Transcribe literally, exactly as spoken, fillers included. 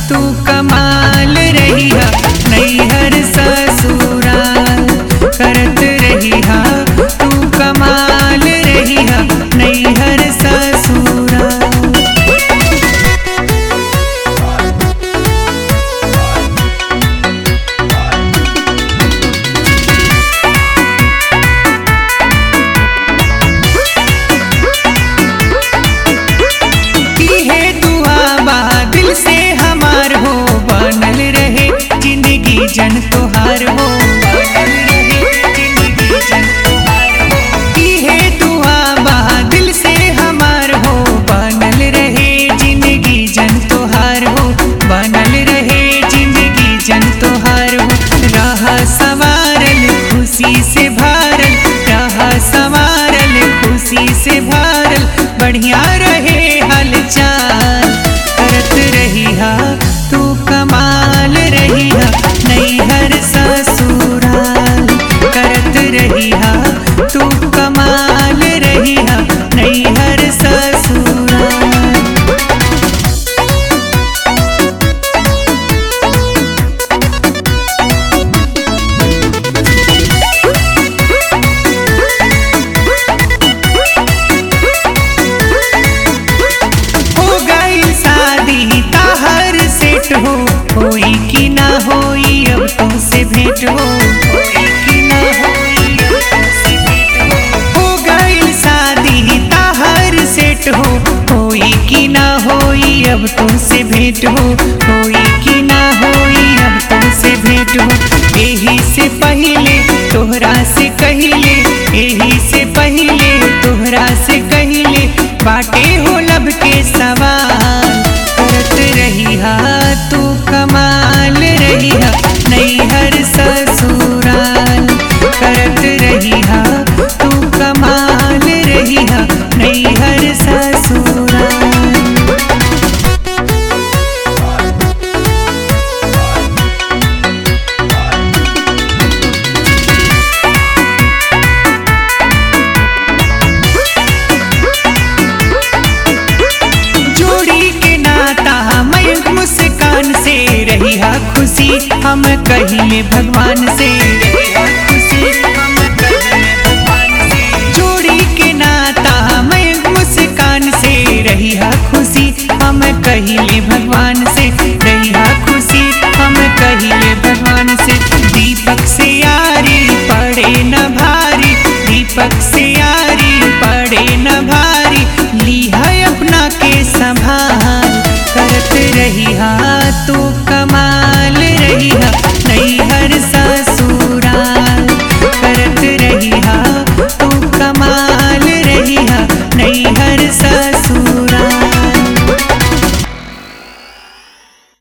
तू कमाल रही हा नैहर ससुराल करत रही हा तू कमाल रही हा नैहर ससुराल। जन तोहार हो बनल रहे जिंदगी जन तोहार हो इहे दुआ बा दिल से हमार हो बनल रहे जिंदगी जन तोहार हो बनल रहे जिंदगी जन तोहार हो। रहा संवारल खुशी से भरल रहा संवारल खुशी से भरल बढ़िया रहे हालचाल करत रही हा तू कमाल रही हा नैहर ससुराल करत रही हा तू कमाल रही हा नैहर ससुराल। हो गई शादी ताहर सेट हो होई कि ना होई अब तुमसे भेंट हो होई कि ना होई अब तुमसे भेंट हो। हो गई शादी ताहर सेट हो होई कि ना होई अब तुमसे भेंट हो होई कि ना होई अब तुमसे भेंट हो। एही से पहले तोहरा से कहिले एही से पहले तोहरा से कहिले बाटे हो लब के सवाल करत रही हा तू कमाल रही हा नैहर ससुराल करत रही हा तू कमाल रही हा नैहर ससुराल। जोड़ी के नाता मयंक मुस्कान से रही हा खुशी हम कहिले भगवान से रही हा खुशी हम कहिले भगवान से। जोड़ी के नाता मयंक मुस्कान से रही हा खुशी हम कहिले भगवान से रही हा खुशी हम कहिले भगवान से। दीपक से यारी पड़े न भारी दीपक से यारी पड़े न भारी ली है अपना के संभाल करत रही हा तू कमाल रही हा नैहर ससुराल करत रही हा तू कमाल रही हा नैहर